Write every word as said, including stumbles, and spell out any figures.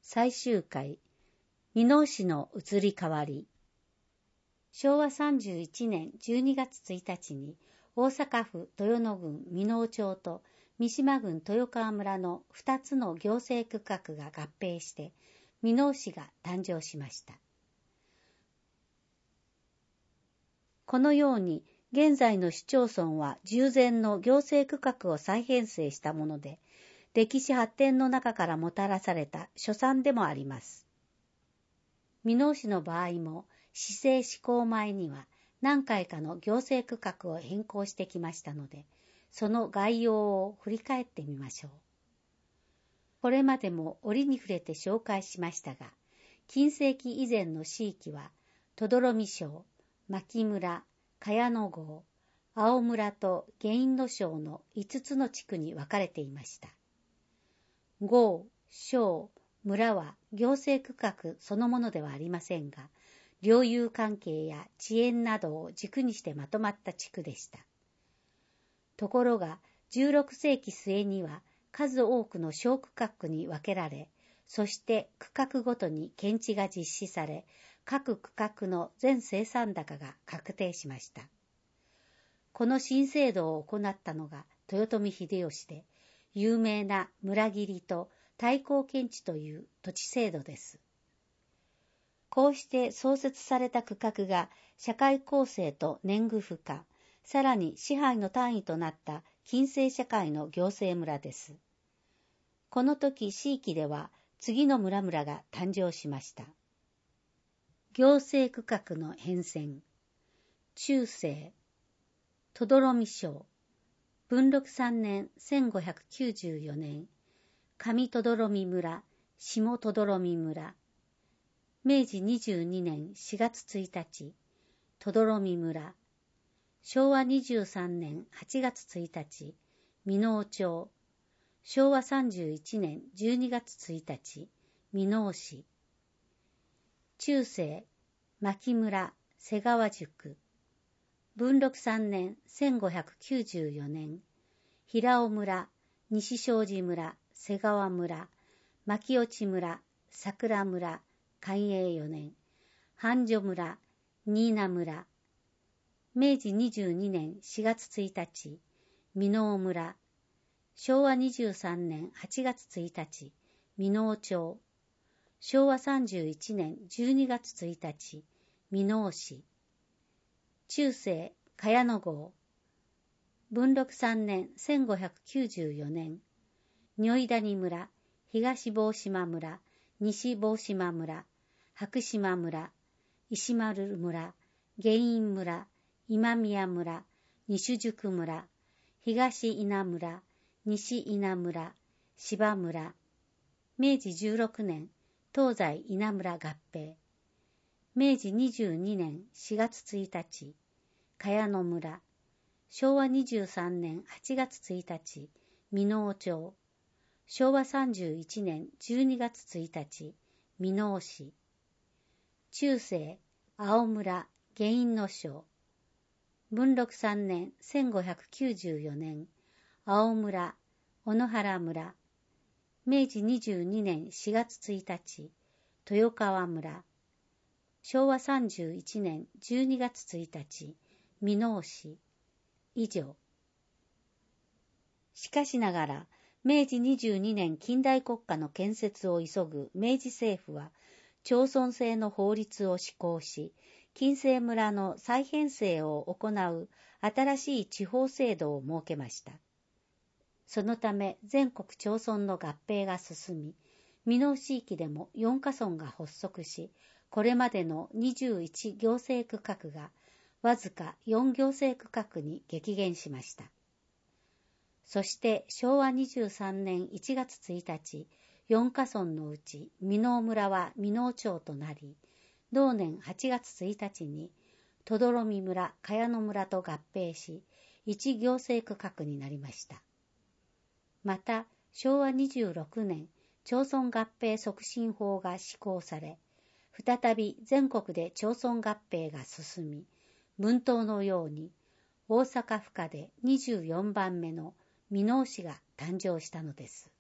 最終回、箕面市の移り変わり。しょうわさんじゅういちねんじゅうにがつついたちに大阪府豊野郡箕面町と三島郡豊川村のふたつの行政区画が合併して箕面市が誕生しました。このように現在の市町村は従前の行政区画を再編成したもので、歴史発展の中からもたらされた所産でもあります。箕面市の場合も市制施行前には何回かの行政区画を変更してきましたので、その概要を振り返ってみましょう。これまでも折に触れて紹介しましたが、近世紀以前の市域は等々呂美町、牧村、茅野郷、青村と源院の庄のいつつの地区に分かれていました。郷、庄、村は行政区画そのものではありませんが、領有関係や地縁などを軸にしてまとまった地区でした。ところがじゅうろくせいき末には数多くの小区画に分けられ、そして区画ごとに検地が実施され、各区画の全生産高が確定しました。この新制度を行ったのが豊臣秀吉で、有名な村切りと対抗検地という土地制度です。こうして創設された区画が社会構成と年貢賦課、さらに支配の単位となった近世社会の行政村です。この時市域では次の村々が誕生しました。行政区画の変遷。中世、等々呂美町、文禄さんねんせんごひゃくきゅうじゅうよねん、上等々呂美村、下等々呂美村、めいじにじゅうにねんしがつついたち、等々呂美村、しょうわにじゅうさんねんはちがつついたち、箕面町、しょうわさんじゅういちねんじゅうにがつついたち、箕面市、中世、牧村、瀬川宿、文禄さんねんせんごひゃくきゅうじゅうよねん、平尾村、西庄司村、瀬川村、牧落村、桜村、寛永よねん、繁盛村、新名村、めいじにじゅうにねんしがつついたち、箕面村、しょうわにじゅうさんねんはちがつついたち、箕面町、しょうわさんじゅういちねんじゅうにがつついたち、箕面市、中世、茅野郷、文禄さんねんせんごひゃくきゅうじゅうよねん、如意谷村、東坊島村、西坊島村、白島村、石丸村、源院村、今宮村、西宿村、東稲村、西稲村、芝村、めいじじゅうろくねん、東西稲村合併、めいじにじゅうにねんしがつついたち、茅野村、しょうわにじゅうさんねんはちがつついたち、箕面町、しょうわさんじゅういちねんじゅうにがつついたち、箕面市、中世、青村、源院の庄、文禄さんねんせんごひゃくきゅうじゅうよねん、青村、小野原村、めいじにじゅうにねんしがつついたち、豊川村、しょうわさんじゅういちねんじゅうにがつついたち、箕面市、以上。しかしながら、めいじにじゅうにねん近代国家の建設を急ぐ明治政府は、町村制の法律を施行し、近世村の再編成を行う新しい地方制度を設けました。そのため全国町村の合併が進み、箕面市域でもよんかそんが発足し、これまでのにじゅういち行政区画がわずかよん行政区画に激減しました。そしてしょうわにじゅうさんねんいちがつついたち、よんかそんのうち箕面村は箕面町となり、同年はちがつついたちに等々呂美村、茅野村と合併し、いち行政区画になりました。また、しょうわにじゅうろくねん、町村合併促進法が施行され、再び全国で町村合併が進み、文東のように大阪府下でにじゅうよんばんめの箕面市が誕生したのです。